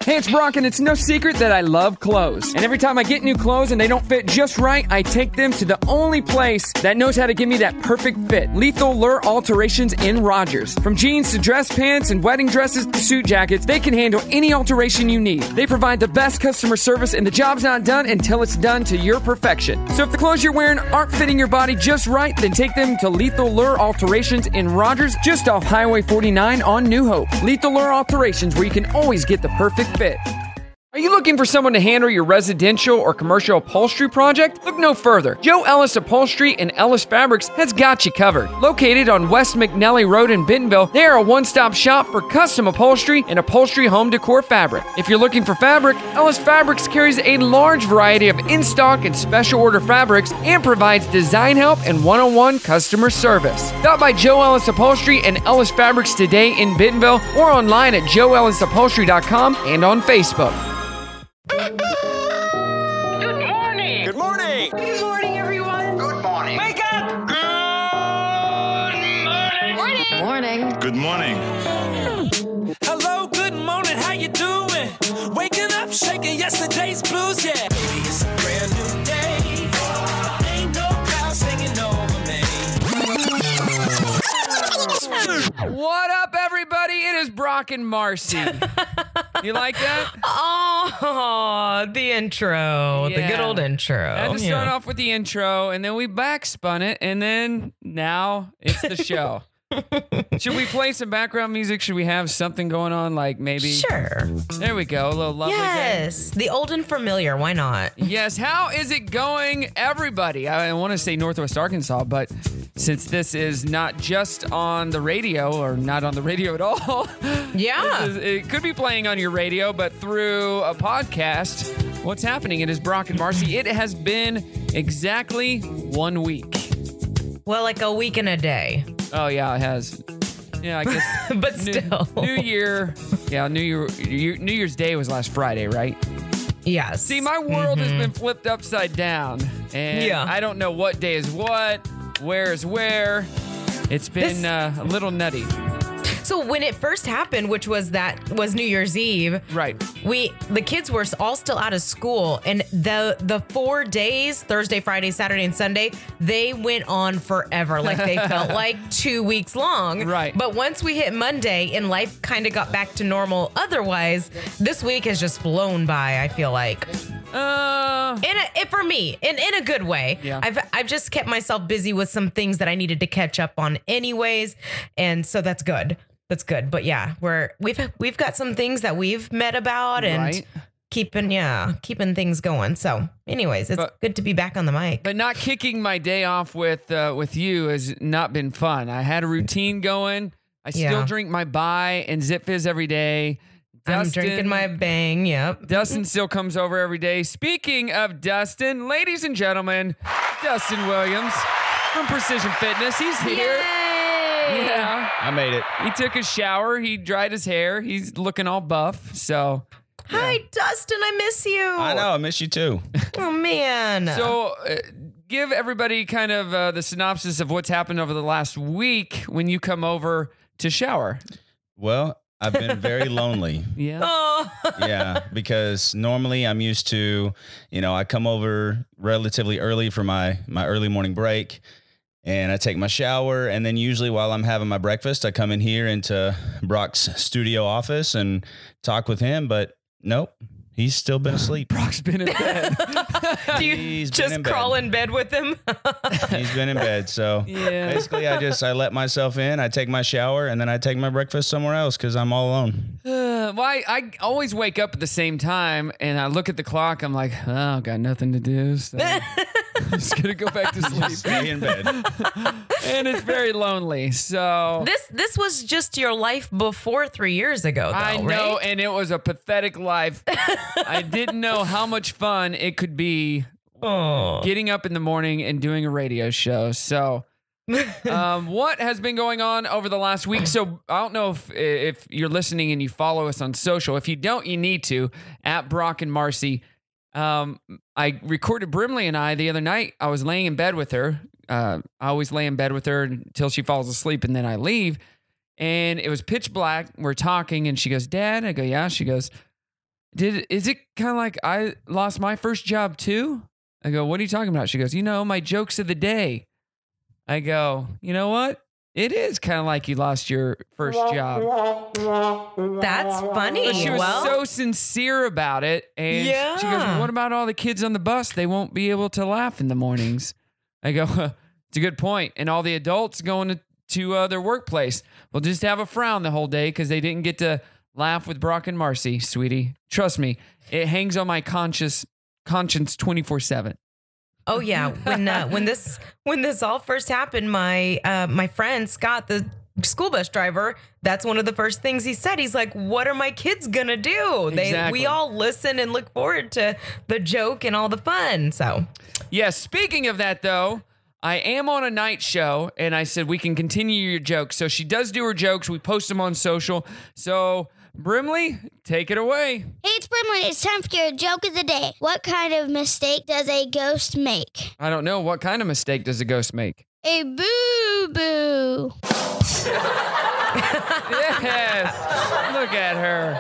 Hey, it's Brock, and it's no secret that I love clothes. And every time I get new clothes and they don't fit just right, I take them to the only place that knows how to give me that perfect fit. Lethal Lure Alterations in Rogers. From jeans to dress pants and wedding dresses to suit jackets, they can handle any alteration you need. They provide the best customer service, and the job's not done until it's done to your perfection. So if the clothes you're wearing aren't fitting your body just right, then take them to Lethal Lure Alterations in Rogers, just off Highway 49 on New Hope. Lethal Lure Alterations, where you can always get the perfect fit. Are you looking for someone to handle your residential or commercial upholstery project? Look no further. Joe Ellis Upholstery and Ellis Fabrics has got you covered. Located on West McNelly Road in Bentonville, they are a one-stop shop for custom upholstery and upholstery home decor fabric. If you're looking for fabric, Ellis Fabrics carries a large variety of in-stock and special order fabrics and provides design help and one-on-one customer service. Stop by Joe Ellis Upholstery and Ellis Fabrics today in Bentonville or online at joeellisupholstery.com and on Facebook. Good morning. Good morning. Good morning, everyone. Good morning. Wake up. Good morning. Morning. Good morning. Hello, good morning, how you doing? Waking up, shaking yesterday's blues, yeah. Baby, it's a brand new day. Ain't no clouds hanging over me. What up, everybody? It is Brock and Marcy. You like that? Oh, the intro. The good old intro. I had to start off with the intro, and then we backspun it, and then now it's the show. Should we play some background music? Should we have something going on, like maybe? Sure. There we go. A little lovely. Yes. The old and familiar. Why not? Yes. How is it going, everybody? I want to say Northwest Arkansas, but since this is not just on the radio or not on the radio at all, Yeah. it could be playing on your radio, but through a podcast. What's happening? It is Brock and Marcy. It has been exactly 1 week. Well, like a week and a day. Oh, yeah, it has. Yeah, I guess. But still. New Year. Yeah, New Year's Day was last Friday, right? Yes. See, my world has been flipped upside down. And I don't know what day is what, where is where. It's been a little nutty. So when it first happened, which was New Year's Eve, Right. the kids were all still out of school, and the 4 days, Thursday, Friday, Saturday, and Sunday, they went on forever. Like they felt like 2 weeks long. Right. But once we hit Monday and life kind of got back to normal, otherwise, this week has just flown by, I feel like. For me, in a good way. Yeah. I've just kept myself busy with some things that I needed to catch up on anyways, and so that's good. That's good. But yeah, we've got some things that we've met about and Right. keeping things going. So anyways, it's good to be back on the mic. But not kicking my day off with you has not been fun. I had a routine going. I still drink my Bai and Zip Fizz every day. I'm drinking my Bang. Yep. Dustin still comes over every day. Speaking of Dustin, ladies and gentlemen, Dustin Williams from Precision Fitness. He's here. Yay! Yeah. I made it. He took his shower. He dried his hair. He's looking all buff. So, Hi, Dustin. I miss you. I know. I miss you too. Oh man. so give everybody kind of the synopsis of what's happened over the last week when you come over to shower. Well, I've been very lonely. Yeah. Oh. Yeah, because normally I'm used to, I come over relatively early for my early morning break, and I take my shower, and then usually while I'm having my breakfast, I come in here into Brock's studio office and talk with him, but nope. He's still been asleep. Brock's been in bed. Do you He's been just in bed. crawl in bed with him? He's been in bed. So Yeah. basically I let myself in, I take my shower, and then I take my breakfast somewhere else because I'm all alone. Well, I always wake up at the same time, and I look at the clock. I'm like, oh, got nothing to do. So I'm just going to go back to sleep. Stay in bed. And it's very lonely. So This was just your life before 3 years ago, though, I know, right? and it was a pathetic life. I didn't know how much fun it could be getting up in the morning and doing a radio show. So what has been going on over the last week? So I don't know if you're listening and you follow us on social. If you don't, you need to, at Brock and Marcy. I recorded Brimley and I the other night. I was laying in bed with her. I always lay in bed with her until she falls asleep, and then I leave. And it was pitch black. We're talking, and she goes, "Dad?" I go, "Yeah." She goes, is it kind of like I lost my first job too? I go, what are you talking about? She goes, my jokes of the day. I go, you know what? It is kind of like you lost your first job. That's funny. But she was so sincere about it. And she goes, well, what about all the kids on the bus? They won't be able to laugh in the mornings. I go, it's a good point. And all the adults going to their workplace will just have a frown the whole day because they didn't get to laugh with Brock and Marcy, sweetie. Trust me, it hangs on my conscience 24/7. Oh yeah, when this all first happened, my friend Scott, the school bus driver, that's one of the first things he said. He's like, "What are my kids gonna do?" We all listen and look forward to the joke and all the fun. So, yeah. Speaking of that, though, I am on a night show, and I said we can continue your jokes. So she does do her jokes. We post them on social. So Brimley, take it away. Hey, it's Brimley. It's time for your joke of the day. What kind of mistake does a ghost make? I don't know. What kind of mistake does a ghost make? A boo-boo. Yes. Look at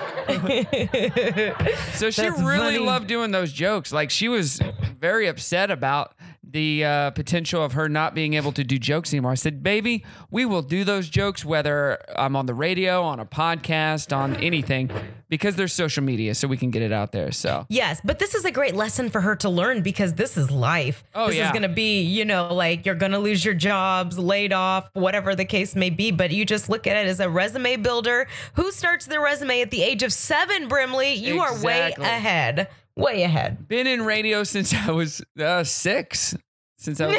her. So she really loved doing those jokes. Like, she was very upset about the potential of her not being able to do jokes anymore. I said, baby, we will do those jokes whether I'm on the radio, on a podcast, on anything, because there's social media, so we can get it out there. So yes, but this is a great lesson for her to learn because this is life. This is going to be, like you're going to lose your jobs, laid off, whatever the case may be. But you just look at it as a resume builder. Who starts their resume at the age of 7, Brimley? You are way ahead. Way ahead. Been in radio since I was 6. Since I was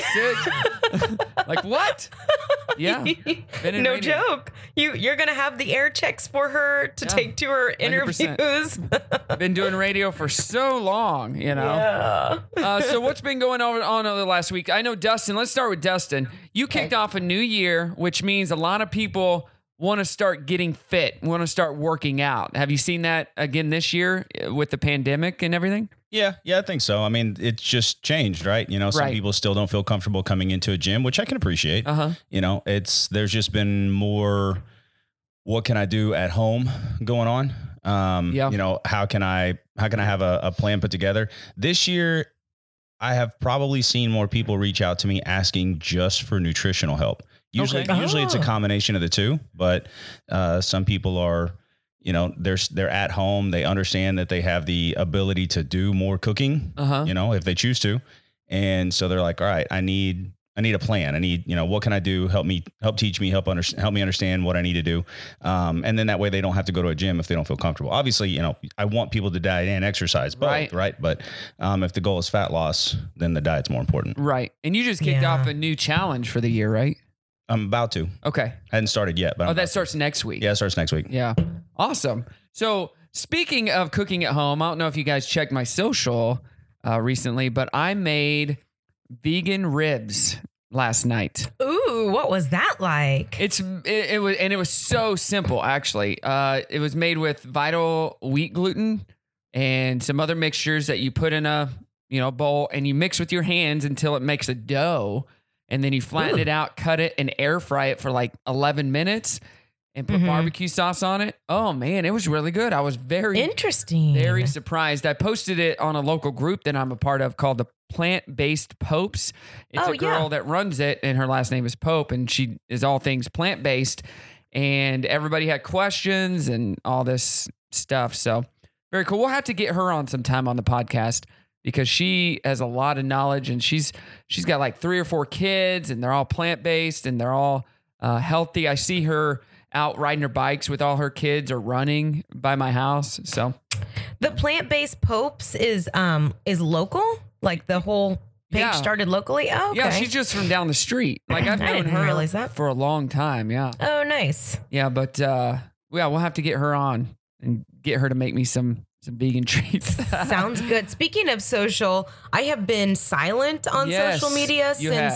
6. Like, what? Yeah. No radio. Joke. You're going to have the air checks for her to take to her interviews. Been doing radio for so long, Yeah. So what's been going on over the last week? I know, Dustin, let's start with Dustin. You kicked off a new year, which means a lot of people want to start getting fit, want to start working out. Have you seen that again this year with the pandemic and everything? Yeah, I think so. I mean, it's just changed, right? Some people still don't feel comfortable coming into a gym, which I can appreciate. There's just been more, what can I do at home going on? How can I have a plan put together? This year, I have probably seen more people reach out to me asking just for nutritional help. Usually it's a combination of the two, but some people are, they're at home. They understand that they have the ability to do more cooking, if they choose to. And so they're like, all right, I need a plan. I need, what can I do? Help teach me, help me understand what I need to do. And then that way they don't have to go to a gym if they don't feel comfortable. Obviously, I want people to diet and exercise both, right? But if the goal is fat loss, then the diet's more important. Right. And you just kicked off a new challenge for the year, right? I'm about to. Okay. Hadn't started yet, but that starts next week. Yeah, it starts next week. Yeah. Awesome. So speaking of cooking at home, I don't know if you guys checked my social recently, but I made vegan ribs last night. Ooh, what was that like? It was so simple, actually. It was made with Vital wheat gluten and some other mixtures that you put in a bowl, and you mix with your hands until it makes a dough. And then you flatten it out, cut it, and air fry it for like 11 minutes and put barbecue sauce on it. Oh, man, it was really good. I was very surprised. I posted it on a local group that I'm a part of called the Plant-Based Popes. It's a girl that runs it, and her last name is Pope, and she is all things plant-based. And everybody had questions and all this stuff. So very cool. We'll have to get her on sometime on the podcast, because she has a lot of knowledge, and she's got like 3 or 4 kids, and they're all plant-based, and they're all healthy. I see her out riding her bikes with all her kids or running by my house. So the Plant-Based Popes is local? Like the whole page started locally? Oh, okay. Yeah, she's just from down the street. Like, I've known her for a long time. Yeah. Oh, nice. Yeah, but we'll have to get her on and get her to make me some vegan treats. Sounds good. Speaking of social, I have been silent on social media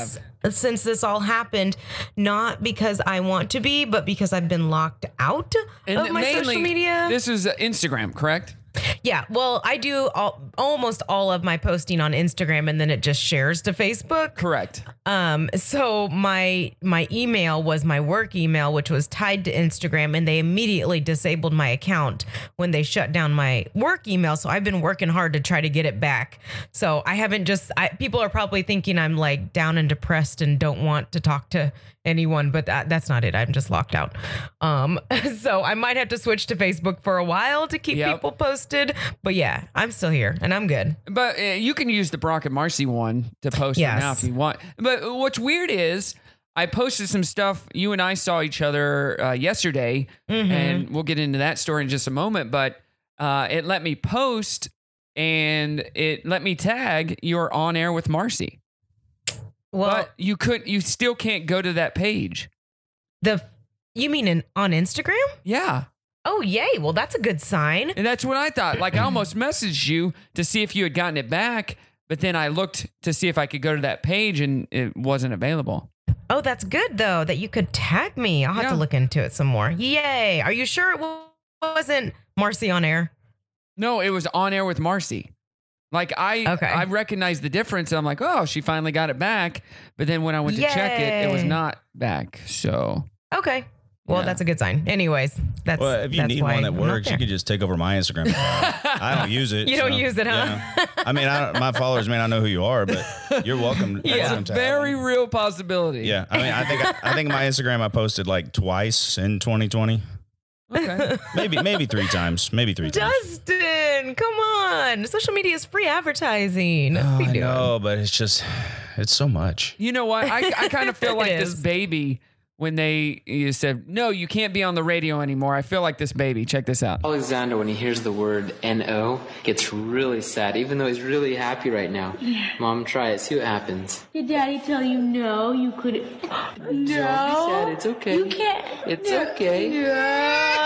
since this all happened, not because I want to be, but because I've been locked out of my social media. This is Instagram, correct? Yeah, well, I do almost all of my posting on Instagram, and then it just shares to Facebook. Correct. So my email was my work email, which was tied to Instagram, and they immediately disabled my account when they shut down my work email. So I've been working hard to try to get it back. So I haven't people are probably thinking I'm like down and depressed and don't want to talk to anyone, but that's not it. I'm just locked out. So I might have to switch to Facebook for a while to keep people posted. But yeah, I'm still here and I'm good. But you can use the Brock and Marcy one to post it now if you want. But what's weird is I posted some stuff. You and I saw each other yesterday, and we'll get into that story in just a moment. But it let me post and it let me tag you're on air with Marcy. Well, but you still can't go to that page. You mean on Instagram? Yeah. Oh, yay. Well, that's a good sign. And that's what I thought. Like, I almost messaged you to see if you had gotten it back, but then I looked to see if I could go to that page and it wasn't available. Oh, that's good, though, that you could tag me. I'll have to look into it some more. Yay. Are you sure it wasn't Marcy on air? No, it was on air with Marcy. Like, I recognized the difference. And I'm like, oh, she finally got it back. But then when I went to check it, it was not back. So. Okay. Well, that's a good sign. Anyways, if you need one that works, you could just take over my Instagram. I don't use it. You don't use it, huh? Yeah. I mean, my followers may not know who you are, but you're welcome. It's a very real possibility. Yeah. I mean, I think my Instagram I posted like twice in 2020. Okay. maybe three times. Dustin, come on. Social media is free advertising. I know, but it's so much. You know what? I kind of feel like this baby when you said, no, you can't be on the radio anymore. I feel like this baby. Check this out. Alexander, when he hears the word N-O, gets really sad, even though he's really happy right now. Yeah. Mom, try it. See what happens. Did Daddy tell you no? You could... No. Don't be sad. It's okay. You can't. It's okay. No.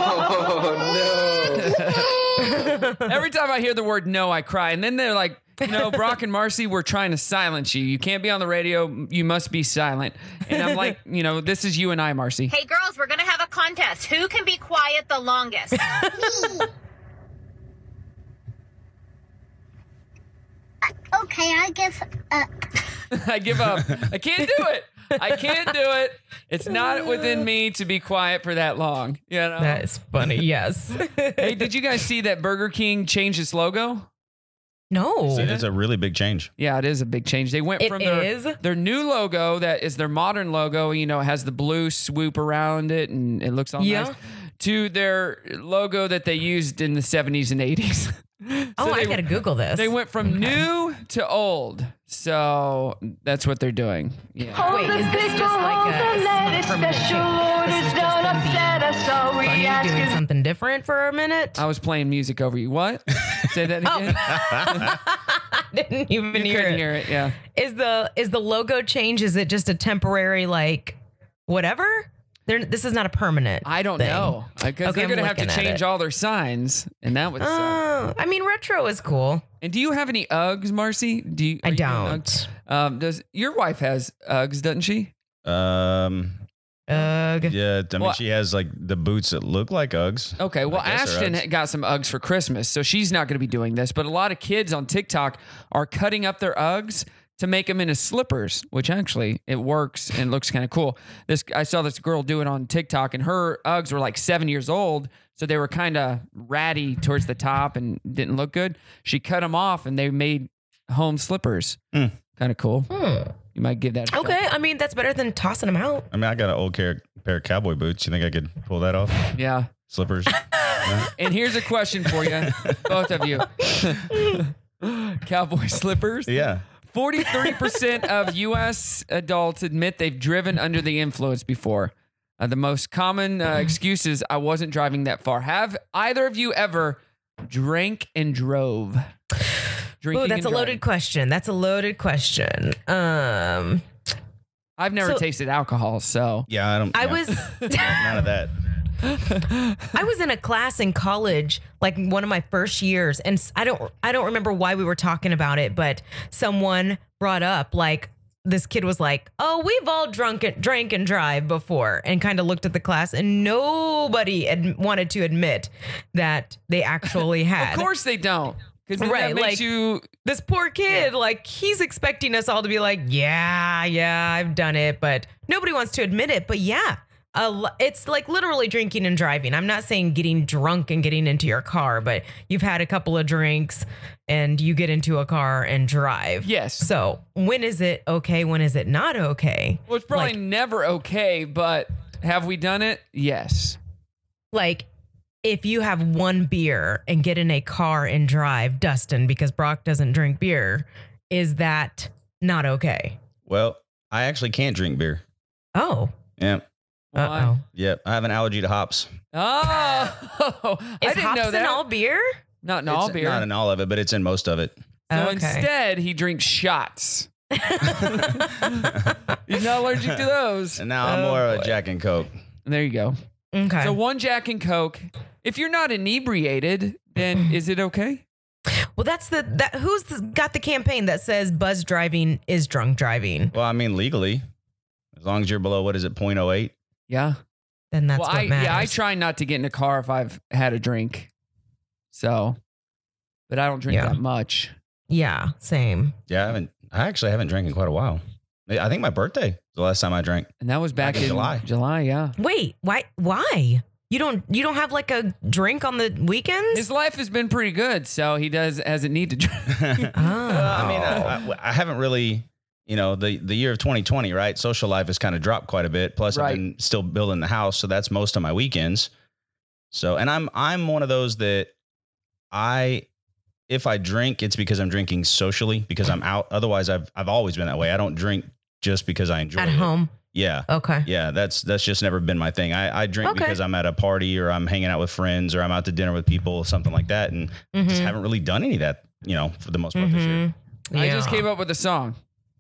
Oh, no. Every time I hear the word no, I cry. And then they're like, no, Brock and Marcy, we're trying to silence you. You can't be on the radio. You must be silent. And I'm like, this is you and I, Marcy. Hey, girls, we're going to have a contest. Who can be quiet the longest? Okay, I guess. I give up. I can't do it. I can't do it. It's not within me to be quiet for that long. That is funny. Yes. Hey, did you guys see that Burger King changed its logo? No. It's a really big change. Yeah, it is a big change. They went from their new logo that is their modern logo, it has the blue swoop around it and it looks all nice, to their logo that they used in the 70s and 80s. I got to Google this. They went from new to old. So that's what they're doing. Yeah. Wait, is this just like a permanent change? This is just them being funny, doing something different for a minute? I was playing music over you. What? Say that again. I didn't even hear it. Yeah. Is the logo change? Is it just a temporary whatever? This is not a permanent. I don't know because they're going to have to change all their signs, and that would suck. I mean, retro is cool. And do you have any Uggs, Marcy? I don't. Does your wife has Uggs? Doesn't she? Ugg. Yeah, I mean, she has like the boots that look like Uggs. Okay, well, Ashton got some Uggs for Christmas, so she's not going to be doing this. But a lot of kids on TikTok are cutting up their Uggs to make them into slippers, which actually it works and looks kind of cool. I saw this girl do it on TikTok, and her Uggs were like 7 years old, so they were kind of ratty towards the top and didn't look good. She cut them off, and they made home slippers. Kind of cool. You might give that a okay. shot. I mean, that's better than tossing them out. I mean, I got an old pair of cowboy boots. You think I could pull that off? Yeah. Slippers. Yeah. And here's a question for you, both of you. Cowboy slippers? Yeah. 43% of U.S. adults admit they've driven under the influence before. The most common excuse is, I wasn't driving that far. Have either of you ever drank and drove? Oh, that's a loaded question. I've never tasted alcohol, so. Yeah, I don't. I was none of that. I was in a class in college, like one of my first years, and I don't remember why we were talking about it, but someone brought up like this kid was like, "Oh, we've all drank and drive before," and kind of looked at the class, and nobody wanted to admit that they actually had. Of course they don't. Because right, that makes this poor kid, like he's expecting us all to be like, yeah, I've done it, but nobody wants to admit it. But yeah, it's like literally drinking and driving. I'm not saying getting drunk and getting into your car, but you've had a couple of drinks and you get into a car and drive. Yes. So when is it okay? When is it not okay? Well, it's probably never okay, but have we done it? Yes. Like, if you have one beer and get in a car and drive, Dustin, because Brock doesn't drink beer, is that not okay? Well, I actually can't drink beer. Oh. Yeah. Uh-oh. Yep. I have an allergy to hops. Oh. I didn't hops know that. in all beer? Not in all beer. Not in all of it, but it's in most of it. So instead, he drinks shots. He's not allergic to those. And now I'm more of a Jack and Coke. There you go. Okay. So one Jack and Coke. If you're not inebriated, then is it okay? Well, who's got the campaign that says buzz driving is drunk driving? Well, I mean, legally, as long as you're below, what is it, 0.08? Yeah. Then that's what matters. Yeah, I try not to get in a car if I've had a drink. So, but I don't drink that much. Yeah, same. Yeah, I actually haven't drank in quite a while. I think my birthday was the last time I drank. And that was back in July. July, yeah. Wait, why? You don't have like a drink on the weekends? His life has been pretty good, so he hasn't need to drink. I mean, I haven't really, the year of 2020, right? Social life has kind of dropped quite a bit. Plus, I've been still building the house, so that's most of my weekends. So, and I'm one of those that if I drink, it's because I'm drinking socially because I'm out. Otherwise, I've always been that way. I don't drink just because I enjoy it. At home. Yeah. Okay. Yeah, that's just never been my thing. I drink because I'm at a party or I'm hanging out with friends or I'm out to dinner with people, something like that, and just haven't really done any of that, for the most part this year. Yeah. I just came up with a song,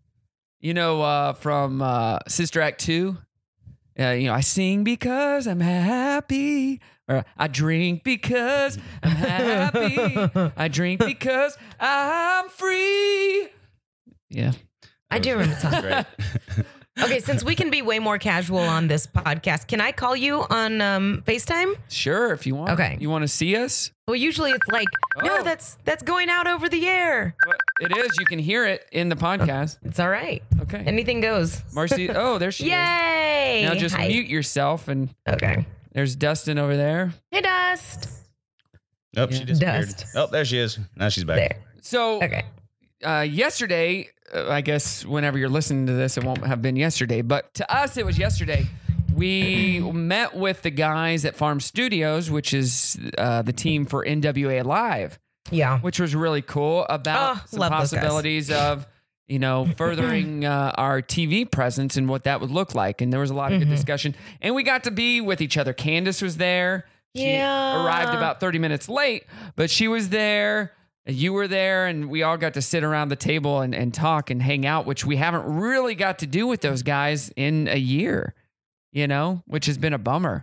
from Sister Act 2. I sing because I'm happy, or I drink because I'm happy. I drink because I'm free. Yeah. I do remember the song. Great. Okay, since we can be way more casual on this podcast, can I call you on FaceTime? Sure, if you want. Okay. You want to see us? Well, usually it's like, no, that's going out over the air. Well, it is. You can hear it in the podcast. It's all right. Okay. Anything goes. Marcy, there she is. Yay! Now just mute yourself and. Okay. There's Dustin over there. Hey, Dust. Oh, she disappeared. Oh, there she is. Now she's back. There. So, yesterday, I guess whenever you're listening to this, it won't have been yesterday, but to us, it was yesterday. We met with the guys at Farm Studios, which is the team for NWA Live. Yeah. Which was really cool about some possibilities of, furthering our TV presence and what that would look like. And there was a lot of good discussion. And we got to be with each other. Candace was there. She arrived about 30 minutes late, but she was there. You were there, and we all got to sit around the table and talk and hang out, which we haven't really got to do with those guys in a year, which has been a bummer.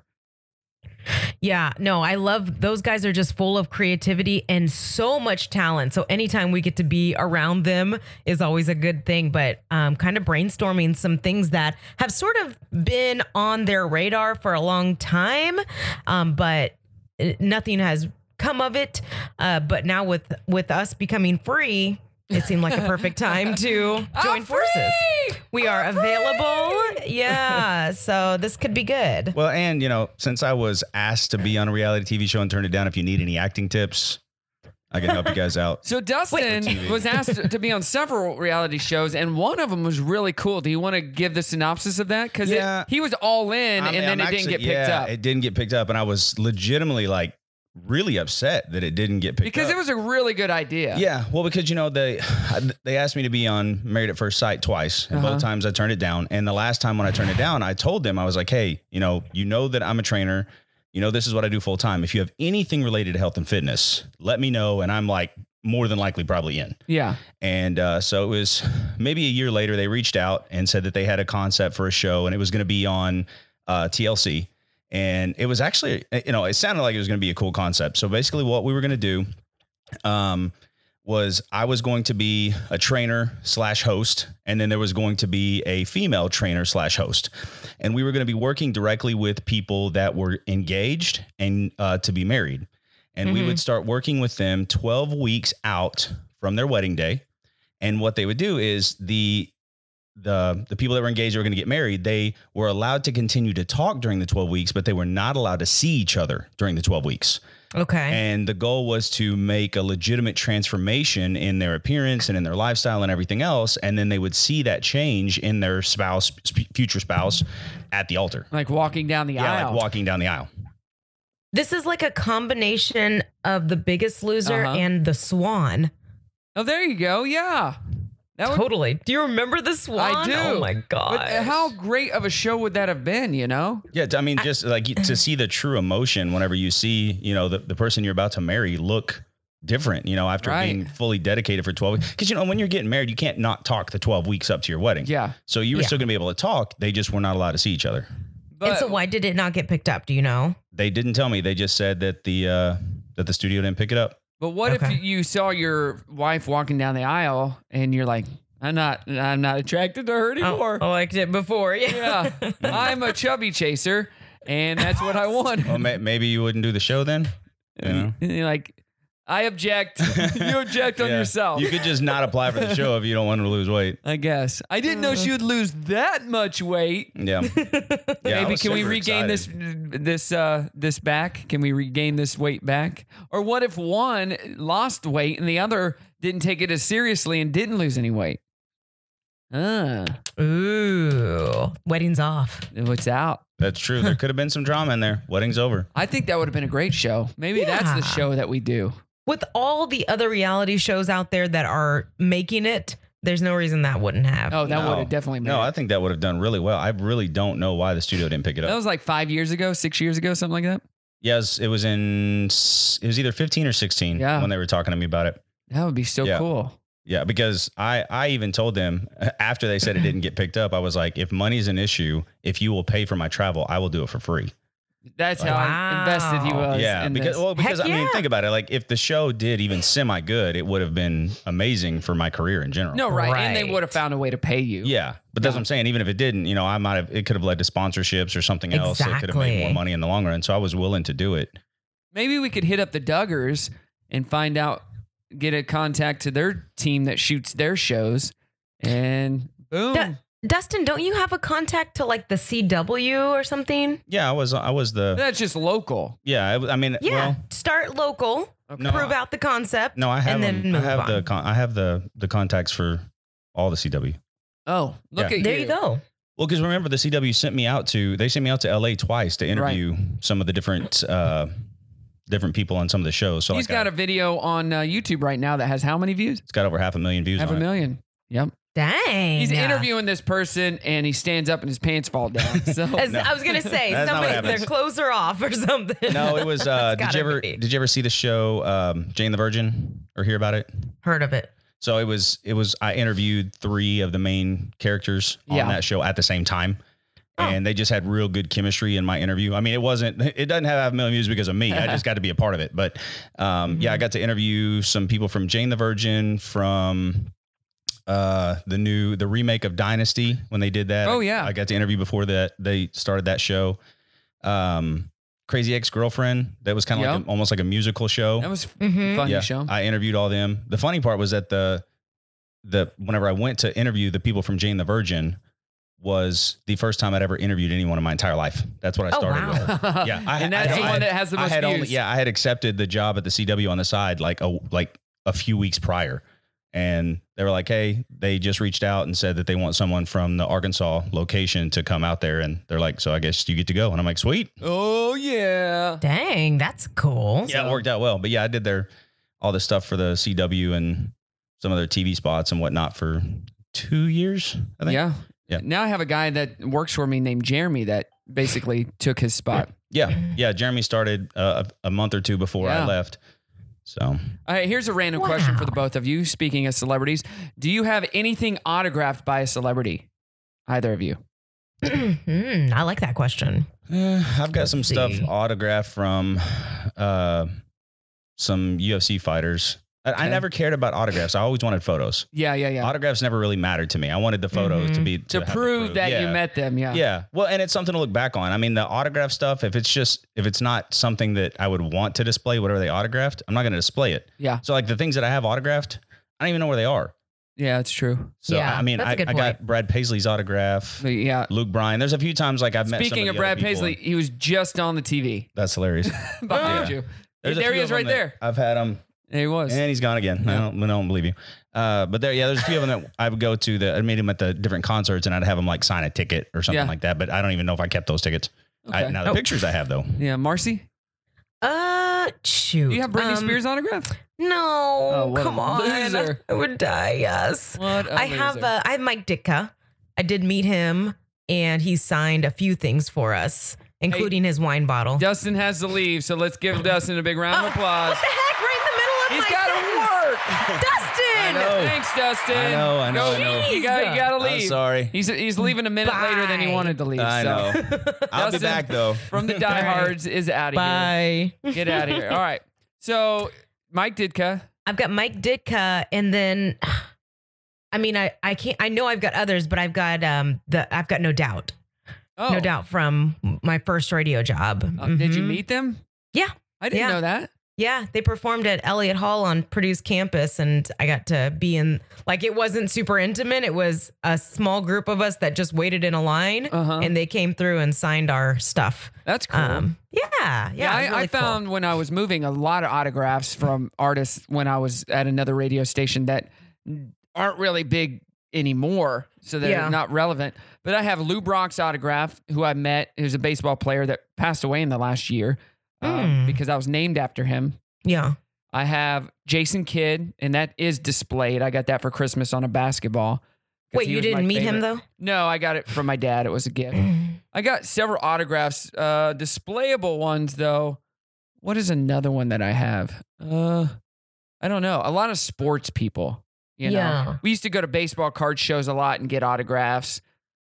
Yeah, no, I love those guys are just full of creativity and so much talent. So anytime we get to be around them is always a good thing. But kind of brainstorming some things that have sort of been on their radar for a long time, but nothing has come of it. But now with us becoming free, it seemed like a perfect time to join forces. We are available. Yeah. So this could be good. Well, and, since I was asked to be on a reality TV show and turned it down, if you need any acting tips, I can help you guys out. So Dustin was asked to be on several reality shows, and one of them was really cool. Do you want to give the synopsis of that? Because he was all in, and then it didn't get picked up. It didn't get picked up, and I was legitimately really upset that it didn't get picked up. Because it was a really good idea. Yeah. Well, because, they asked me to be on Married at First Sight twice. And both times I turned it down. And the last time when I turned it down, I told them, I was like, hey, you know that I'm a trainer. This is what I do full time. If you have anything related to health and fitness, let me know. And I'm more than likely probably in. Yeah. And so it was maybe a year later, they reached out and said that they had a concept for a show and it was going to be on TLC. And it was actually, it sounded like it was going to be a cool concept. So basically what we were going to do was I was going to be a trainer / host, and then there was going to be a female trainer / host. And we were going to be working directly with people that were engaged and to be married. And we would start working with them 12 weeks out from their wedding day. And what they would do is the people that were engaged or were going to get married, they were allowed to continue to talk during the 12 weeks, but they were not allowed to see each other during the 12 weeks. Okay. And the goal was to make a legitimate transformation in their appearance and in their lifestyle and everything else. And then they would see that change in their spouse, future spouse, at the altar. Like walking down the aisle. Yeah, like walking down the aisle. This is like a combination of The Biggest Loser and The Swan. Oh, there you go. Yeah. Totally. Do you remember The Swan? I do. Oh my God. But how great of a show would that have been, you know? Yeah, I mean, just like to see the true emotion whenever you see, you know, the person you're about to marry look different, you know, after being fully dedicated for 12 weeks. Because, you know, when you're getting married, you can't not talk the 12 weeks up to your wedding. Yeah. So you were still going to be able to talk. They just were not allowed to see each other. And so why did it not get picked up? Do you know? They didn't tell me. They just said that the studio didn't pick it up. But what if you saw your wife walking down the aisle and you're like, I'm not attracted to her anymore. I liked it before. Yeah. I'm a chubby chaser, and that's what I want. Well, maybe you wouldn't do the show then. You know? And you're like, I object. You object on yourself. You could just not apply for the show if you don't want to lose weight. I guess. I didn't know she would lose that much weight. Yeah. Maybe can we regain this back? Can we regain this weight back? Or what if one lost weight and the other didn't take it as seriously and didn't lose any weight? Ooh. Wedding's off. What's out? That's true. There could have been some drama in there. Wedding's over. I think that would have been a great show. Maybe that's the show that we do. With all the other reality shows out there that are making it, there's no reason that wouldn't have. Oh, that would have definitely made it. No, I think that would have done really well. I really don't know why the studio didn't pick it up. That was like 5 years ago, 6 years ago, something like that. Yes, it was either 15 or 16 when they were talking to me about it. That would be so cool. Yeah, because I even told them after they said it didn't get picked up, I was like, if money's an issue, if you will pay for my travel, I will do it for free. That's how invested he was. Yeah, in because this. I mean, think about it. Like, if the show did even semi good, it would have been amazing for my career in general. No, right. And they would have found a way to pay you. Yeah, but that's what I'm saying. Even if it didn't, you know, it could have led to sponsorships or something else that could have made more money in the long run. So I was willing to do it. Maybe we could hit up the Duggars and find out, get a contact to their team that shoots their shows, and boom. Dustin, don't you have a contact to like the CW or something? Yeah, I was the. That's just local. Yeah, I mean, well, start local, prove out the concept. No, I have and then move on. I have the contacts for all the CW. Oh, look at you. There you go. Well, because remember, the CW sent me out to LA twice to interview some of the different people on some of the shows. So he's got a video on YouTube right now that has how many views? It's got over 500,000 views. 500,000. Yep. Dang. He's interviewing this person and he stands up and his pants fall down. So I was gonna say their clothes are off or something. No, it was. Did you ever see the show Jane the Virgin or hear about it? Heard of it. So it was. I interviewed 3 of the main characters on that show at the same time. And they just had real good chemistry in my interview. I mean, it doesn't have 500,000 views because of me. I just got to be a part of it. But I got to interview some people from Jane the Virgin, from the remake of Dynasty when they did that. Oh yeah. I got to interview before that they started that show. Crazy Ex-Girlfriend. That was kind of almost like a musical show. That was funny show. I interviewed all them. The funny part was that whenever I went to interview the people from Jane the Virgin was the first time I'd ever interviewed anyone in my entire life. That's what I started with. Yeah. And that's the one that has the most views. I had accepted the job at the CW on the side like a few weeks prior. And they were like, hey, they just reached out and said that they want someone from the Arkansas location to come out there. And they're like, so I guess you get to go. And I'm like, sweet. Oh, yeah. Dang, that's cool. Yeah, it worked out well. But yeah, I did all the stuff for the CW and some of their TV spots and whatnot for 2 years, I think. Yeah. Now I have a guy that works for me named Jeremy that basically took his spot. Yeah. Jeremy started a month or two before I left. So, all right, here's a random question for the both of you. Speaking of celebrities, do you have anything autographed by a celebrity? Either of you? I like that question. I've got some stuff autographed from some UFC fighters. I never cared about autographs. I always wanted photos. Yeah. Autographs never really mattered to me. I wanted the photos to prove that you met them. Yeah. Yeah. Well, and it's something to look back on. I mean, the autograph stuff, if it's not something that I would want to display, whatever they autographed, I'm not going to display it. Yeah. So like the things that I have autographed, I don't even know where they are. Yeah, it's true. So I mean, I got Brad Paisley's autograph. Yeah. Luke Bryan. There's a few times like I've met. Speaking of Brad Paisley, he was just on the TV. That's hilarious. Behind you. There he is right there. I've had him. There he was. And he's gone again. Yeah. I don't believe you. But there's a few of them that I would go to I made him at the different concerts and I'd have him like sign a ticket or something like that. But I don't even know if I kept those tickets. Okay. Now the pictures I have though. Yeah. Marcy? Shoot. Do you have Britney Spears autograph? No. Come on. Loser. I would die. Yes. What a I have Mike Ditka. I did meet him and he signed a few things for us, including his wine bottle. Dustin has to leave, so let's give Dustin a big round of applause. What the heck? Right in the middle of He's got to work. Dustin. Thanks, Dustin. I know. You got to leave. I'm sorry. He's leaving a minute later than he wanted to leave. I know. I'll be back though. From the diehards is out of here. Bye. Get out of here. All right. So Mike Ditka. I've got Mike Ditka, and then I mean I can't. I know I've got others, but I've got No Doubt. Oh. No Doubt from my first radio job. Did you meet them? Yeah. I didn't know that. Yeah, they performed at Elliott Hall on Purdue's campus, and I got to be in, like, it wasn't super intimate. It was a small group of us that just waited in a line, and they came through and signed our stuff. That's cool. I found when I was moving a lot of autographs from artists when I was at another radio station that aren't really big anymore, so they're not relevant. But I have Lou Brock's autograph, who I met, who's a baseball player that passed away in the last year. Because I was named after him. Yeah. I have Jason Kidd, and that is displayed. I got that for Christmas on a basketball. Wait, you didn't meet him though? No, I got it from my dad. It was a gift. I got several autographs, displayable ones though. What is another one that I have? I don't know. A lot of sports people. You know, we used to go to baseball card shows a lot and get autographs.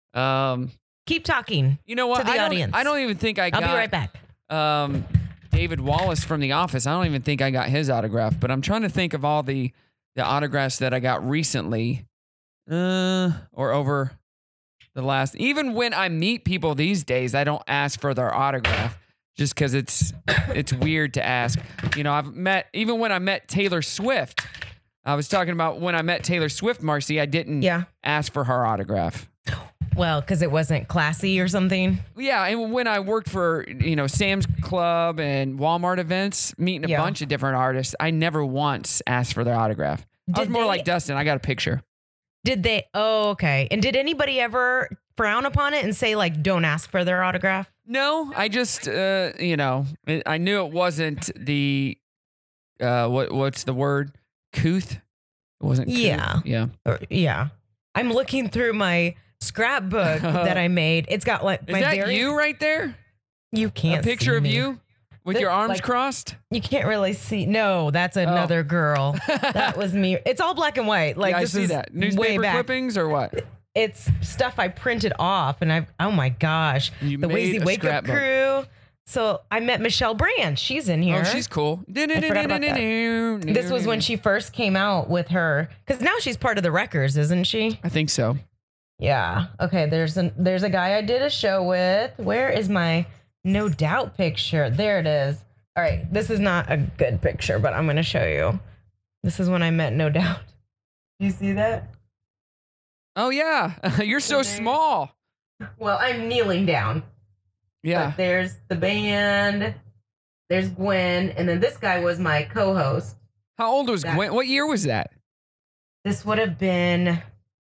Keep talking. You know what? To the audience. I don't even think I'll be right back. David Wallace from The Office. I don't even think I got his autograph, but I'm trying to think of all the autographs that I got recently, or over the last. Even when I meet people these days, I don't ask for their autograph just because it's weird to ask. You know, even when I met Taylor Swift, I was talking about when I met Taylor Swift, Marcy, I didn't ask for her autograph. Well, because it wasn't classy or something. Yeah, and when I worked for, Sam's Club and Walmart events, meeting a bunch of different artists, I never once asked for their autograph. I was more like Dustin. I got a picture. Did they? Oh, okay. And did anybody ever frown upon it and say, like, don't ask for their autograph? No, I just, I knew it wasn't the, what's the word? Couth? It wasn't couth. Yeah. Yeah. I'm looking through my scrapbook that I made. It's got like my you right there? You can't see a picture of you with your arms crossed? You can't really see. No, that's another girl. That was me. It's all black and white. Like I see that. Newspaper clippings or what? It's stuff I printed off, and oh my gosh, the Wazy Wake Up Crew. So I met Michelle Brand. She's in here. Oh, she's cool. I forgot about that. This was when she first came out with her, because now she's part of the Wreckers, isn't she? I think so. Yeah. Okay. There's a guy I did a show with. Where is my No Doubt picture? There it is. All right. This is not a good picture, but I'm going to show you. This is when I met No Doubt. You see that? Oh yeah. You're so small. Well, I'm kneeling down. Yeah. But there's the band. There's Gwen, and then this guy was my co-host. How old was Gwen? What year was that? This would have been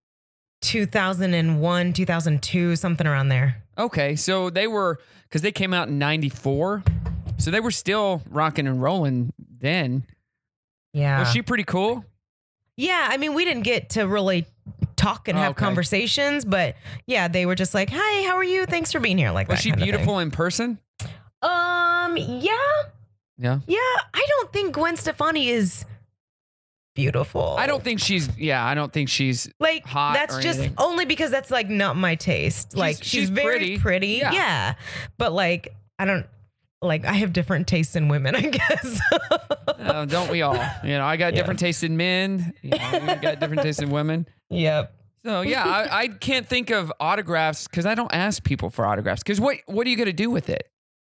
2001, 2002, something around there. Okay, so because they came out in 94, so they were still rocking and rolling then. Yeah. Was she pretty cool? Yeah, I mean, we didn't get to really talk and have conversations, but yeah, they were just like, "Hi, how are you? Thanks for being here." Like, was she beautiful in person? Yeah. I don't think Gwen Stefani is beautiful. I don't think she's like hot. That's just anything. Only because that's like not my taste. Like she's very pretty. Yeah. But like, I don't like I have different tastes in women, I guess. Don't we all? I got different tastes in men. You got different tastes in women. Yep. So yeah, I can't think of autographs because I don't ask people for autographs. Because what are you going to do with it?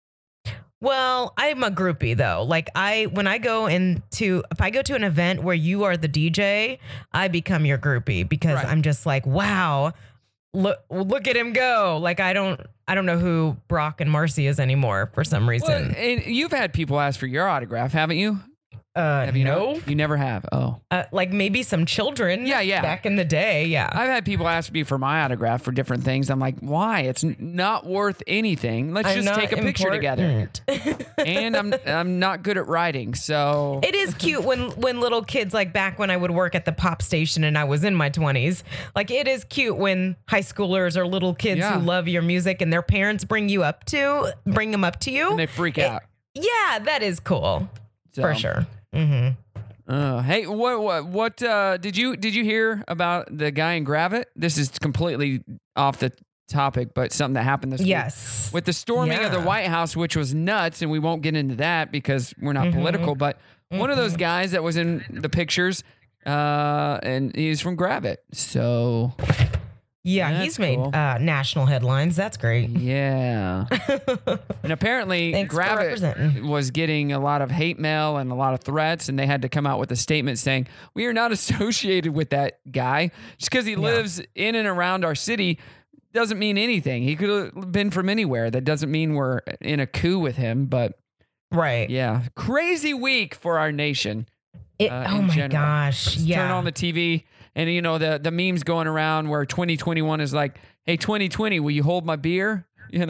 Well, I'm a groupie though. Like if I go to an event where you are the DJ, I become your groupie because I'm just like, wow, look at him go. Like I don't know who Brock and Marcy is anymore for some reason. Well, and you've had people ask for your autograph, haven't you? Have you no. You never have. Oh. Like maybe some children. Yeah. Back in the day. Yeah. I've had people ask me for my autograph for different things. I'm like, why? It's not worth anything. Let's just take a picture together. And I'm not good at writing, so it is cute when little kids, like back when I would work at the pop station and I was in my 20s. Like it is cute when high schoolers or little kids who love your music and their parents bring them up to you, and they freak out. Yeah, that is cool for sure. Mm-hmm. Hey, what did you hear about the guy in Gravette? This is completely off the topic, but something that happened this week. Yes. With the storming of the White House, which was nuts, and we won't get into that because we're not political, but one of those guys that was in the pictures, and he's from Gravette. So yeah, he's made national headlines. That's great. Yeah. And apparently Gravette was getting a lot of hate mail and a lot of threats, and they had to come out with a statement saying, we are not associated with that guy. Just because he lives in and around our city doesn't mean anything. He could have been from anywhere. That doesn't mean we're in a coup with him, but yeah. Crazy week for our nation. Oh my gosh. Just turn on the TV. And, the memes going around where 2021 is like, hey, 2020, will you hold my beer?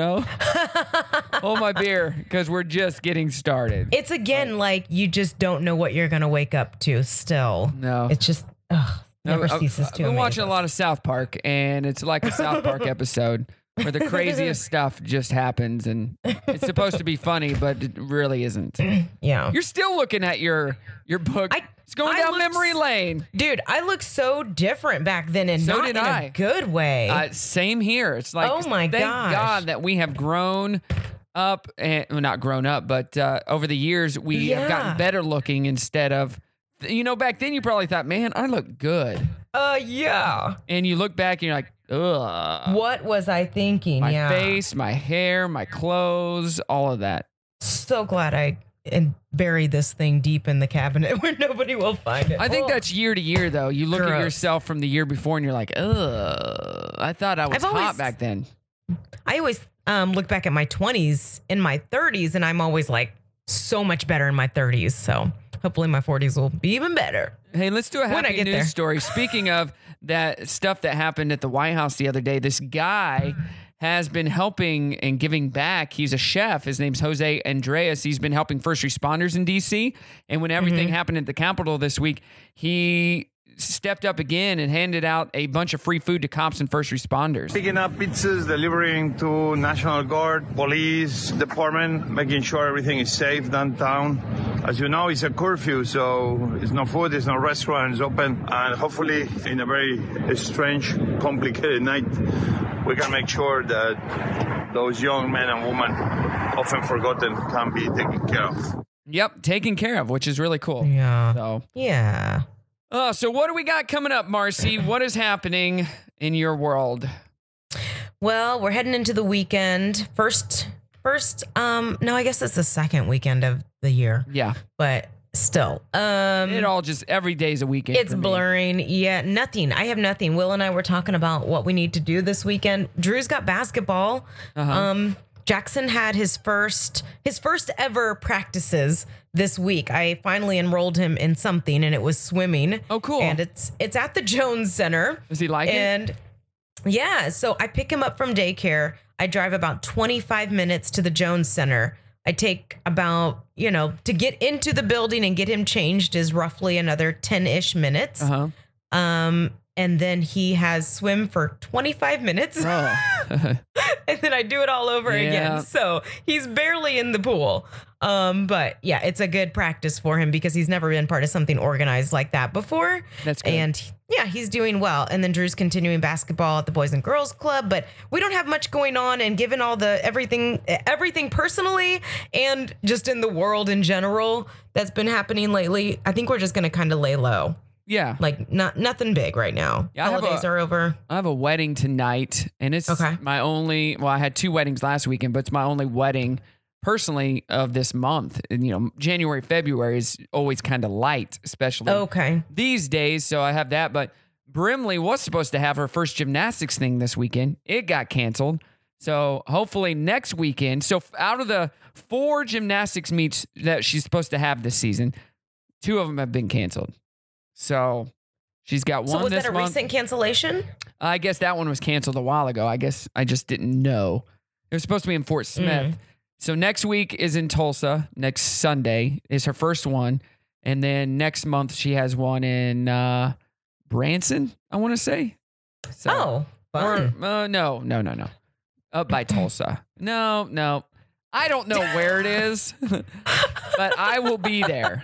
Hold my beer because we're just getting started. It's again like you just don't know what you're going to wake up to still. No. It's just never ceases to I've been watching a lot of South Park, and it's like a South Park episode where the craziest stuff just happens, and it's supposed to be funny, but it really isn't. Yeah. You're still looking at your book. It's going down memory lane. Dude, I look so different back then, and not in a good way. Same here. It's like, oh my thank gosh. God that we have grown up, and well, not grown up, but over the years, we have gotten better looking instead of, back then you probably thought, man, I look good. Yeah. And you look back and you're like, ugh. What was I thinking? My face, my hair, my clothes, all of that. So glad I buried this thing deep in the cabinet where nobody will find it. I think that's year to year, though. You look at yourself from the year before and you're like, ugh, I thought I was hot back then. I always look back at my 20s and my 30s, and I'm always like so much better in my 30s. So hopefully my 40s will be even better. Hey, let's do a happy news story. Speaking of that stuff that happened at the White House the other day, this guy has been helping and giving back. He's a chef. His name's Jose Andreas. He's been helping first responders in D.C. And when everything happened at the Capitol this week, he stepped up again and handed out a bunch of free food to cops and first responders. Picking up pizzas, delivering to National Guard, police department, making sure everything is safe downtown. As you know, it's a curfew, so it's no food, it's no restaurants open. And hopefully, in a very strange, complicated night, we can make sure that those young men and women, often forgotten, can be taken care of. Yep, taken care of, which is really cool. Yeah. So. Yeah. So what do we got coming up, Marcy? What is happening in your world? Well, we're heading into the weekend. First, no, I guess it's the second weekend of the year. Yeah. But still. It all just, every day's a weekend. It's blurring. Yeah, nothing. I have nothing. Will and I were talking about what we need to do this weekend. Drew's got basketball. Jackson had his first ever practices this week. I finally enrolled him in something, and it was swimming. Oh, cool. And it's at the Jones Center. Does he like it? And yeah, so I pick him up from daycare. I drive about 25 minutes to the Jones Center. I take about, to get into the building and get him changed is roughly another 10-ish minutes. And then he has swim for 25 minutes. Oh. and then I do it all over again. So he's barely in the pool. But yeah, it's a good practice for him because he's never been part of something organized like that before. That's good. And yeah, he's doing well. And then Drew's continuing basketball at the Boys and Girls Club, but we don't have much going on. And given all the everything personally and just in the world in general that's been happening lately, I think we're just going to kind of lay low. Yeah. Like nothing big right now. Yeah, Holidays are over. I have a wedding tonight, and it's my only, I had 2 weddings last weekend, but it's my only wedding personally of this month. And, January, February is always kind of light, especially these days. So I have that. But Brimley was supposed to have her first gymnastics thing this weekend. It got canceled. So hopefully next weekend. So out of the 4 gymnastics meets that she's supposed to have this season, 2 of them have been canceled. So she's got one. So was this that a month. recent cancellation? I guess that one was canceled a while ago. I guess I just didn't know. It was supposed to be in Fort Smith. So next week is in Tulsa. Next Sunday is her first one. And then next month she has one in Branson, I want to say. So, fun. No. Up by Tulsa. No. I don't know where it is, but I will be there.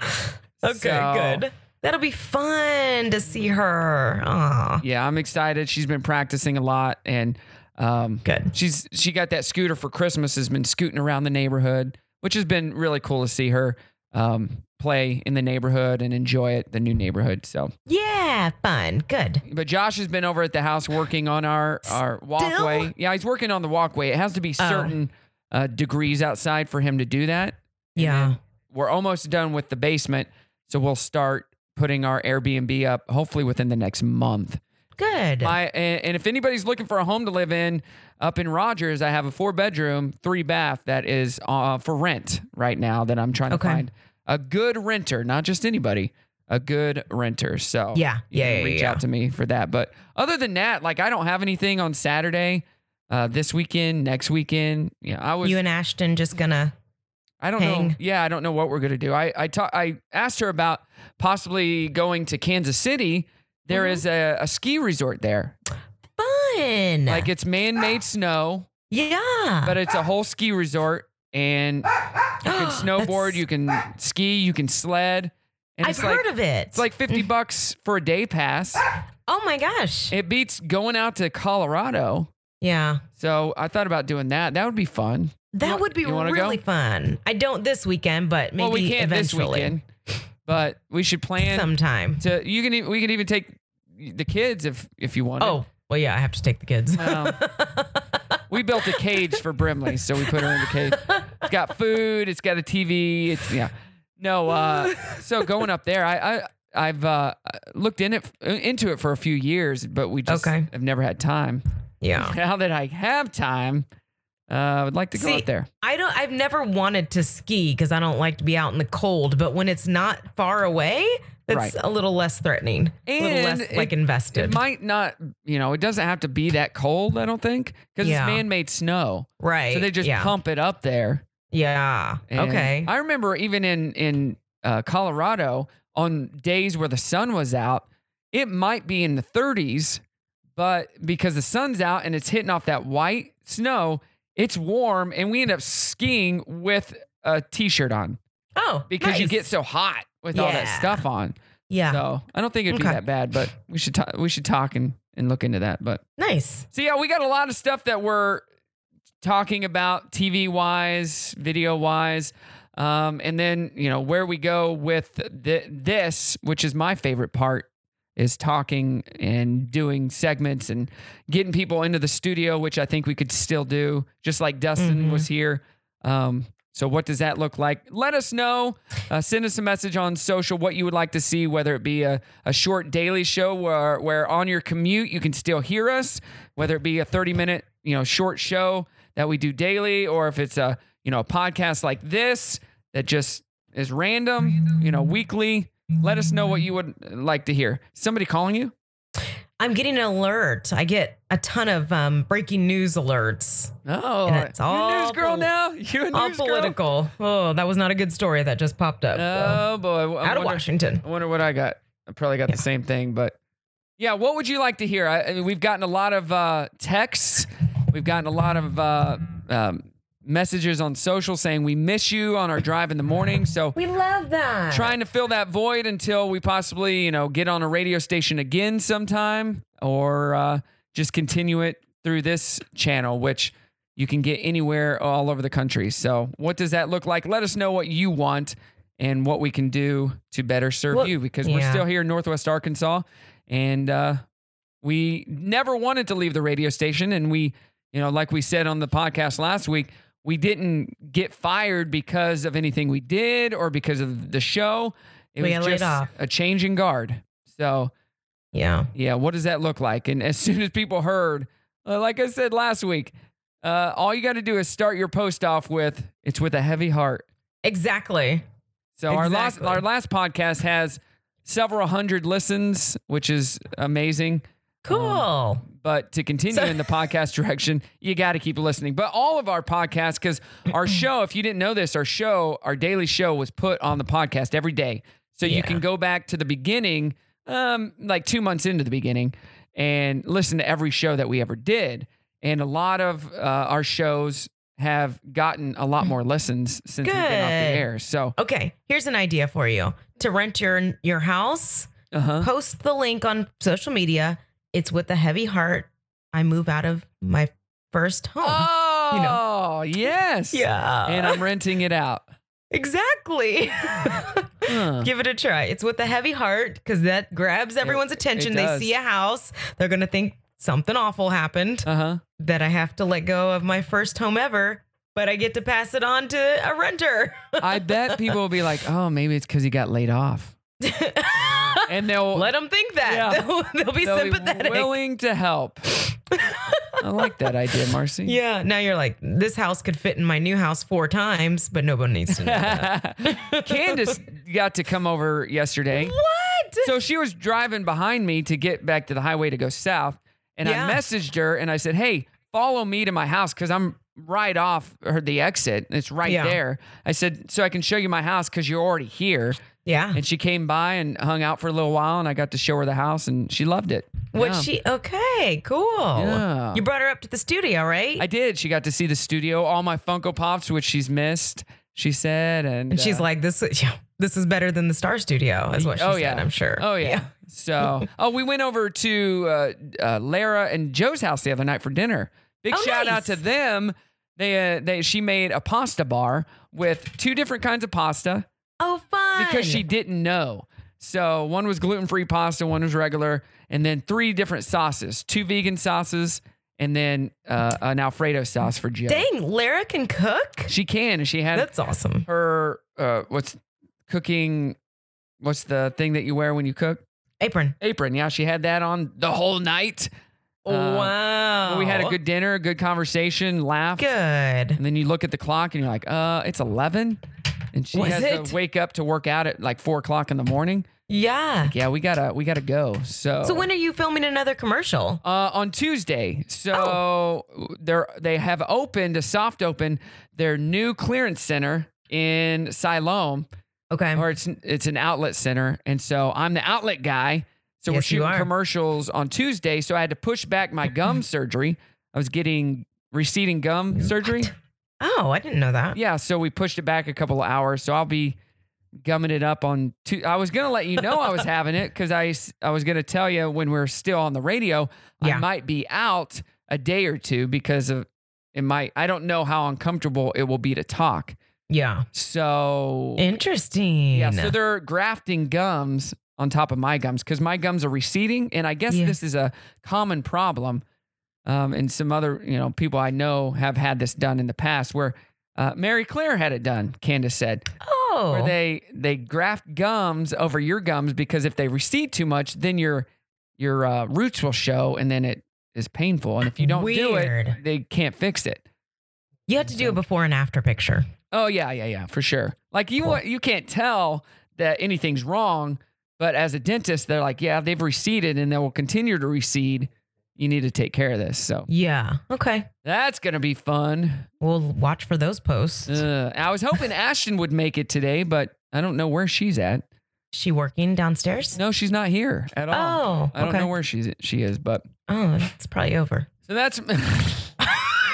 Okay, good. That'll be fun to see her. Aww. Yeah, I'm excited. She's been practicing a lot, and good. She got that scooter for Christmas. Has been scooting around the neighborhood, which has been really cool to see her play in the neighborhood and enjoy it, the new neighborhood. So yeah, fun, good. But Josh has been over at the house working on our walkway. Still? Yeah, he's working on the walkway. It has to be certain degrees outside for him to do that. Yeah, we're almost done with the basement, so we'll start putting our Airbnb up hopefully within the next month. Good. And if anybody's looking for a home to live in up in Rogers, I have a 4-bedroom, 3-bath that is for rent right now that I'm trying to find a good renter, not just anybody, a good renter. So you can reach out to me for that. But other than that, like I don't have anything on Saturday, this weekend, next weekend. Yeah, you and Ashton just gonna. I don't know. Yeah, I don't know what we're gonna do. I asked her about possibly going to Kansas City. There is a ski resort there. Fun. Like it's man-made snow. Yeah. But it's a whole ski resort, and you can snowboard, you can ski, you can sled. And I've heard of it. It's like $50 for a day pass. Oh my gosh. It beats going out to Colorado. Yeah. So I thought about doing that. That would be fun. That would be really fun. I don't this weekend, but maybe we can't eventually. This weekend. But we should plan sometime. We can even take the kids if you want. Oh, well, yeah, I have to take the kids. We built a cage for Brimley, so we put her in the cage. It's got food. It's got a TV. So going up there, I've looked into it for a few years, but we just have never had time. Yeah. Now that I have time, I would like to go out there. I've never wanted to ski because I don't like to be out in the cold, but when it's not far away, it's a little less threatening, and a little less invested. It might not, it doesn't have to be that cold, I don't think, because it's man-made snow. Right. So they just pump it up there. Yeah. And okay. I remember even in Colorado, on days where the sun was out, it might be in the 30s, but because the sun's out and it's hitting off that white snow, it's warm, and we end up skiing with a t-shirt on. Oh, because you get so hot with all that stuff on. Yeah. So I don't think it'd be that bad, but we should talk and look into that. But nice. So yeah, we got a lot of stuff that we're talking about TV wise, video wise. And then, where we go with this, which is my favorite part, is talking and doing segments and getting people into the studio, which I think we could still do, just like Dustin was here. So what does that look like? Let us know. Send us a message on social what you would like to see, whether it be a short daily show where on your commute you can still hear us, whether it be a 30-minute short show that we do daily, or if it's a podcast like this that just is random, weekly. Let us know what you would like to hear. Somebody calling you? I'm getting an alert. I get a ton of breaking news alerts. Oh, and it's all you a news girl now? You a news all political. Girl? Oh, that was not a good story that just popped up. Oh, boy. Out of Washington. I wonder what I got. I probably got the same thing, but yeah, what would you like to hear? I mean, we've gotten a lot of texts We've gotten a lot of messages on social saying we miss you on our drive in the morning. So we love that. Trying to fill that void until we possibly, get on a radio station again sometime, or just continue it through this channel, which you can get anywhere all over the country. So what does that look like? Let us know what you want and what we can do to better serve you, because we're still here in Northwest Arkansas, and we never wanted to leave the radio station. And we, like we said on the podcast last week, we didn't get fired because of anything we did or because of the show. It was just a change in guard. So, yeah. What does that look like? And as soon as people heard, like I said last week, all you got to do is start your post off with, "It's with a heavy heart." Exactly. So our last podcast has several hundred listens, which is amazing. Cool. But to continue in the podcast direction, you got to keep listening. But all of our podcasts, because our show, if you didn't know this, our daily show was put on the podcast every day. So you can go back to the beginning, like 2 months into the beginning, and listen to every show that we ever did. And a lot of our shows have gotten a lot more listens since we've been off the air. So, okay, here's an idea for you. To rent your house, post the link on social media. "It's with a heavy heart. I move out of my first home." Oh, yes. Yeah. And I'm renting it out. Exactly. Give it a try. "It's with a heavy heart," because that grabs everyone's attention. They see a house. They're going to think something awful happened, that I have to let go of my first home ever, but I get to pass it on to a renter. I bet people will be like, "Oh, maybe it's because he got laid off." And they'll let them think that. Yeah. They'll be sympathetic. Be willing to help. I like that idea, Marcy. Yeah. Now you're like, this house could fit in my new house 4 times, but nobody needs to know that. Candace got to come over yesterday. What? So she was driving behind me to get back to the highway to go south. And I messaged her and I said, "Hey, follow me to my house," because I'm right off the exit. It's right there. I said, "So I can show you my house because you're already here." Yeah. And she came by and hung out for a little while, and I got to show her the house, and she loved it. Okay, cool. Yeah. You brought her up to the studio, right? I did. She got to see the studio, all my Funko Pops, which she's missed, she said. And she's like, this is better than the Star Studio, is what she said, I'm sure. Oh, yeah. So, we went over to Lara and Joe's house the other night for dinner. Big shout out to them. She made a pasta bar with 2 different kinds of pasta. Oh, fun. Because she didn't know. So one was gluten-free pasta, one was regular, and then 3 different sauces, 2 vegan sauces, and then an Alfredo sauce for Joe. Dang, Lara can cook? She can. And she had That's awesome. Her, what's the thing that you wear when you cook? Apron. Yeah, she had that on the whole night. Wow. We had a good dinner, a good conversation, laughed. Good. And then you look at the clock and you're like, it's 11? And she has to wake up to work out at like 4 o'clock in the morning. Yeah. Like, we gotta go. So when are you filming another commercial? On Tuesday. So they have opened a soft open their new clearance center in Siloam. Okay. Or it's an outlet center, and so I'm the outlet guy. So we're shooting commercials on Tuesday. So I had to push back my gum surgery. I was getting receding gum surgery. Oh, I didn't know that. Yeah, so we pushed it back a couple of hours. So I'll be gumming it up on I was going to let you know I was having it because I was going to tell you when we're still on the radio, I might be out a day or two because of I don't know how uncomfortable it will be to talk. Yeah. So interesting. Yeah, so they're grafting gums on top of my gums because my gums are receding, and I guess this is a common problem. And some other, people I know have had this done in the past where Mary Claire had it done, Candace said. Oh. Where they graft gums over your gums because if they recede too much, then your roots will show and then it is painful. And if you don't do it, they can't fix it. You have to do a before and after picture. Oh, yeah, for sure. Like you can't tell that anything's wrong, but as a dentist, they're like, yeah, they've receded and they will continue to recede. You need to take care of this. So yeah. Okay. That's going to be fun. We'll watch for those posts. I was hoping Ashton would make it today, but I don't know where she's at. She working downstairs? No, she's not here at all. Oh, I don't know where she is, but it's probably over. So that's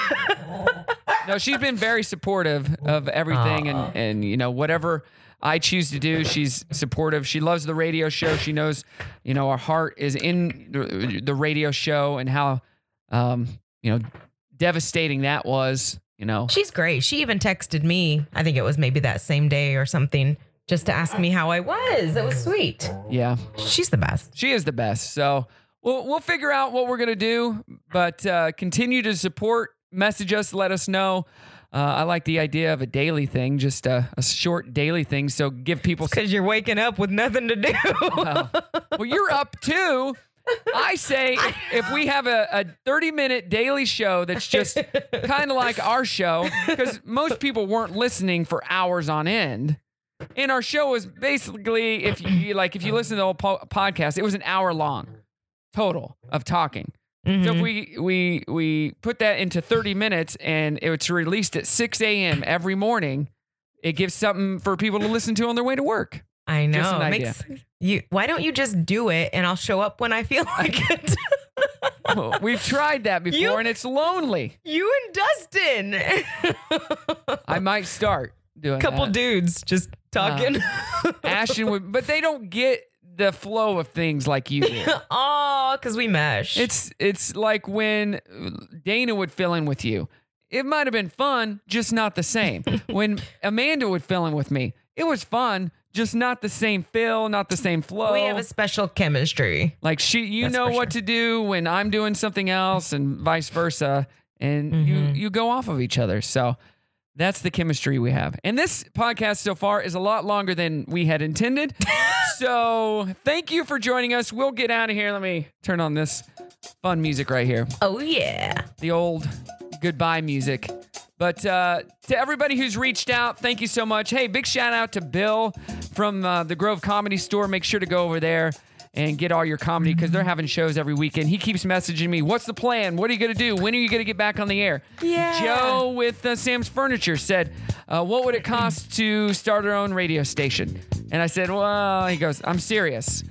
No, she's been very supportive of everything, and you know, whatever I choose to do, she's supportive. She loves the radio show. She knows, you know, our heart is in the radio show and how, you know, devastating that was. You know, she's great. She even texted me. I think it was maybe that same day or something, just to ask me how I was. It was sweet. Yeah, she's the best. She is the best. So we'll figure out what we're gonna do, but continue to support. Message us, let us know. I like the idea of a daily thing, just a short daily thing. So give people because you're waking up with nothing to do. Well, you're up too. I say if we have a 30-minute daily show that's just kind of like our show, because most people weren't listening for hours on end. And our show was basically, if you listen to the whole podcast, it was an hour long total of talking. Mm-hmm. So if we put that into 30 minutes and it's released at 6 a.m. every morning, it gives something for people to listen to on their way to work. I know. Why don't you just do it and I'll show up when I feel like it? Well, we've tried that before and it's lonely. You and Dustin. I might start doing couple dudes just talking. Ashton would, but they don't get the flow of things like you do. Oh, because we mesh. It's like when Dana would fill in with you. It might have been fun, just not the same. When Amanda would fill in with me, it was fun, just not the same feel, not the same flow. We have a special chemistry. Like you know what to do when I'm doing something else and vice versa. And you go off of each other. So that's the chemistry we have. And this podcast so far is a lot longer than we had intended. So thank you for joining us. We'll get out of here. Let me turn on this fun music right here. Oh, yeah. The old goodbye music. But to everybody who's reached out, thank you so much. Hey, big shout out to Bill from the Grove Comedy Store. Make sure to go over there and get all your comedy because they're having shows every weekend. He keeps messaging me, what's the plan? What are you going to do? When are you going to get back on the air? Yeah. Joe with Sam's Furniture said, what would it cost to start our own radio station? And I said, well, he goes, I'm serious.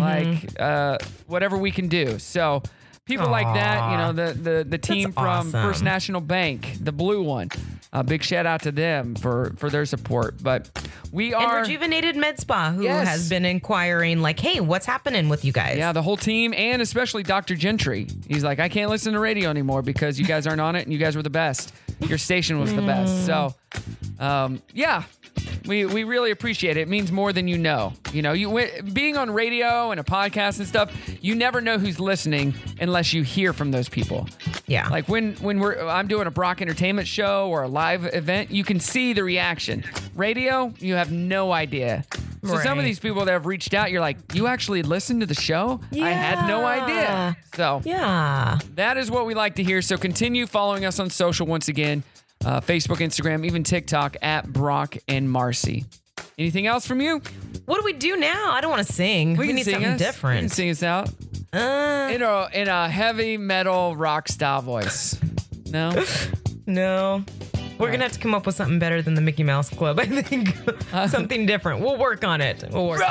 Like, whatever we can do. So people like that, you know, the team from First National Bank, the blue one, big shout out to them for their support. But we are... And Rejuvenated Med Spa, who has been inquiring, like, hey, what's happening with you guys? Yeah, the whole team, and especially Dr. Gentry. He's like, I can't listen to radio anymore because you guys aren't on it, and you guys were the best. Your station was the best. So, yeah. We really appreciate it. It means more than you know. You know, being on radio and a podcast and stuff, you never know who's listening unless you hear from those people. Yeah. Like when I'm doing a Brock Entertainment show or a live event, you can see the reaction. Radio, you have no idea. So some of these people that have reached out, you're like, you actually listened to the show? Yeah. I had no idea. So yeah, that is what we like to hear. So continue following us on social once again. Facebook, Instagram, even TikTok at Brock and Marcy. Anything else from you? What do we do now? I don't want to sing. We need something different. You can sing us out. In a heavy metal rock style voice. No? No. We're going to have to come up with something better than the Mickey Mouse Club, I think. Something different. We'll work on it.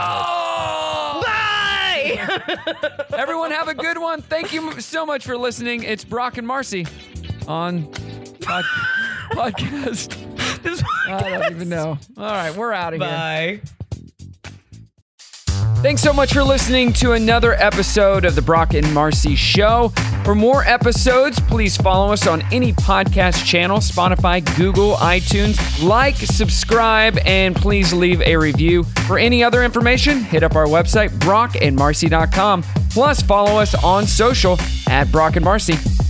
Bye! Everyone have a good one. Thank you so much for listening. It's Brock and Marcy on podcast. I don't even know. All right, we're out of here. Bye. Thanks so much for listening to another episode of the Brock and Marcy Show. For more episodes, please follow us on any podcast channel, Spotify, Google, iTunes. Like, subscribe, and please leave a review. For any other information, hit up our website, brockandmarcy.com. Plus, follow us on social at Brock and Marcy.